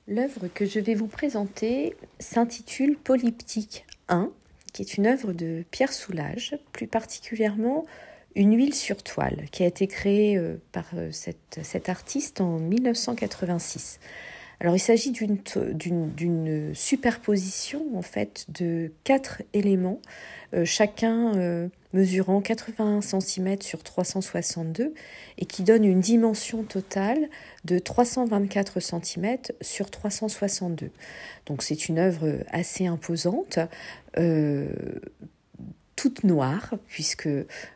L'œuvre que je vais vous présenter s'intitule Polyptyque 1, qui est une œuvre de Pierre Soulages, plus particulièrement une huile sur toile, qui a été créée par cet artiste en 1986. Alors il s'agit d'une superposition en fait de 4 éléments, chacun mesurant 81 cm sur 362 et qui donne une dimension totale de 324 cm sur 362. Donc c'est une œuvre assez imposante, toute noire, puisque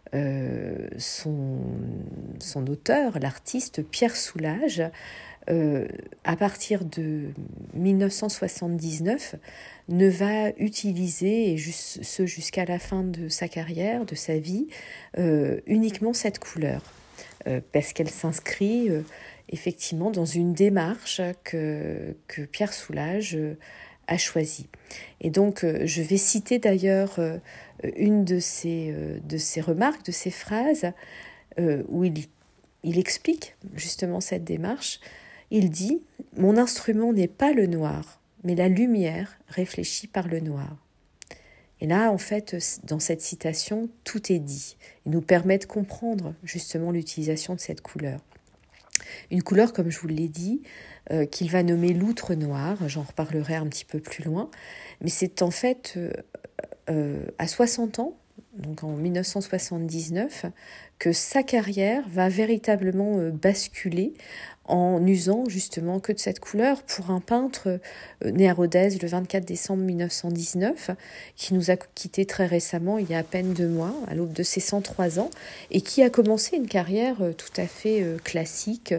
son auteur, l'artiste Pierre Soulages, à partir de 1979, ne va utiliser, et jusqu'à la fin de sa carrière, de sa vie, uniquement cette couleur, parce qu'elle s'inscrit effectivement dans une démarche que Pierre Soulages a choisie. Et donc, je vais citer d'ailleurs une de ses remarques, de ses phrases, où il explique justement cette démarche. Il dit « Mon instrument n'est pas le noir, mais la lumière réfléchie par le noir. » Et là, en fait, dans cette citation, tout est dit. Il nous permet de comprendre justement l'utilisation de cette couleur. Une couleur, comme je vous l'ai dit, qu'il va nommer l'outre noir, j'en reparlerai un petit peu plus loin, mais c'est en fait à 60 ans, donc en 1979, que sa carrière va véritablement basculer en usant justement que de cette couleur pour un peintre né à Rodez le 24 décembre 1919, qui nous a quittés très récemment, il y a à peine 2 mois, à l'aube de ses 103 ans, et qui a commencé une carrière tout à fait classique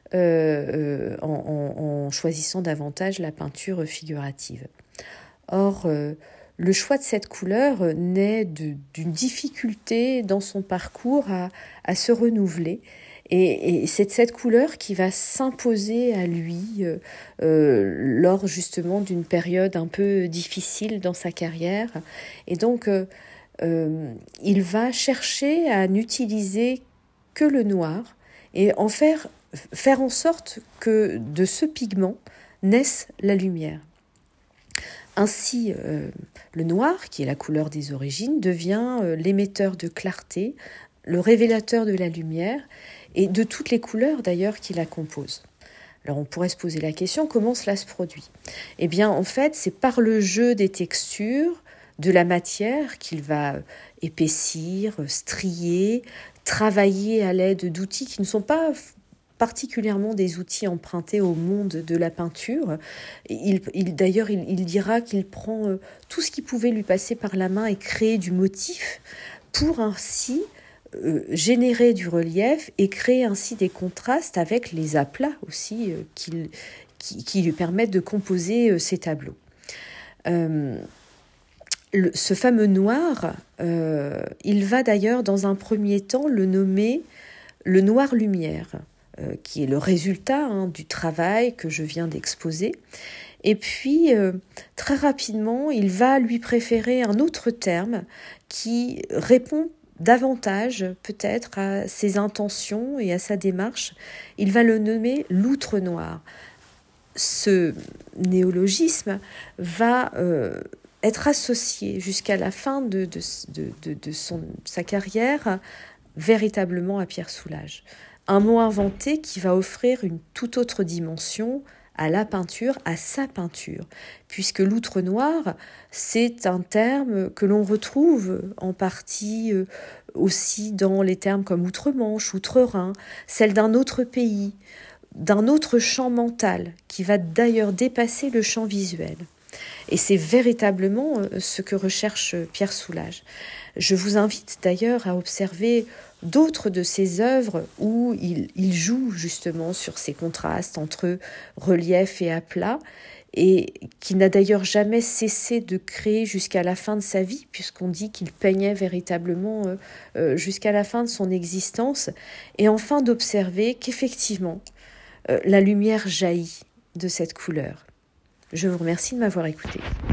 en choisissant davantage la peinture figurative. Or, le choix de cette couleur naît d'une difficulté dans son parcours à se renouveler. Et c'est cette couleur qui va s'imposer à lui lors justement d'une période un peu difficile dans sa carrière. Et donc, il va chercher à n'utiliser que le noir et en faire en sorte que de ce pigment naisse la lumière. Ainsi, le noir, qui est la couleur des origines, devient l'émetteur de clarté, le révélateur de la lumière et de toutes les couleurs d'ailleurs qui la composent. Alors on pourrait se poser la question, comment cela se produit ? Eh bien en fait, c'est par le jeu des textures, de la matière qu'il va épaissir, strier, travailler à l'aide d'outils qui ne sont pas particulièrement des outils empruntés au monde de la peinture. D'ailleurs, il dira qu'il prend tout ce qui pouvait lui passer par la main et créer du motif pour ainsi générer du relief et créer ainsi des contrastes avec les aplats aussi qui lui permettent de composer ces tableaux. Ce fameux noir, il va d'ailleurs dans un premier temps le nommer le noir-lumière, qui est le résultat du travail que je viens d'exposer. Et puis, très rapidement, il va lui préférer un autre terme qui répond davantage peut-être à ses intentions et à sa démarche. Il va le nommer l'outre noir. Ce néologisme va être associé jusqu'à la fin de sa carrière véritablement à Pierre Soulages. Un mot inventé qui va offrir une toute autre dimension à la peinture, à sa peinture, puisque l'outre noir, c'est un terme que l'on retrouve en partie aussi dans les termes comme outre-Manche, outre-Rhin, celle d'un autre pays, d'un autre champ mental, qui va d'ailleurs dépasser le champ visuel. Et c'est véritablement ce que recherche Pierre Soulages. Je vous invite d'ailleurs à observer d'autres de ses œuvres où il joue justement sur ces contrastes entre relief et aplat, et qui n'a d'ailleurs jamais cessé de créer jusqu'à la fin de sa vie, puisqu'on dit qu'il peignait véritablement jusqu'à la fin de son existence, et enfin d'observer qu'effectivement, la lumière jaillit de cette couleur. Je vous remercie de m'avoir écouté.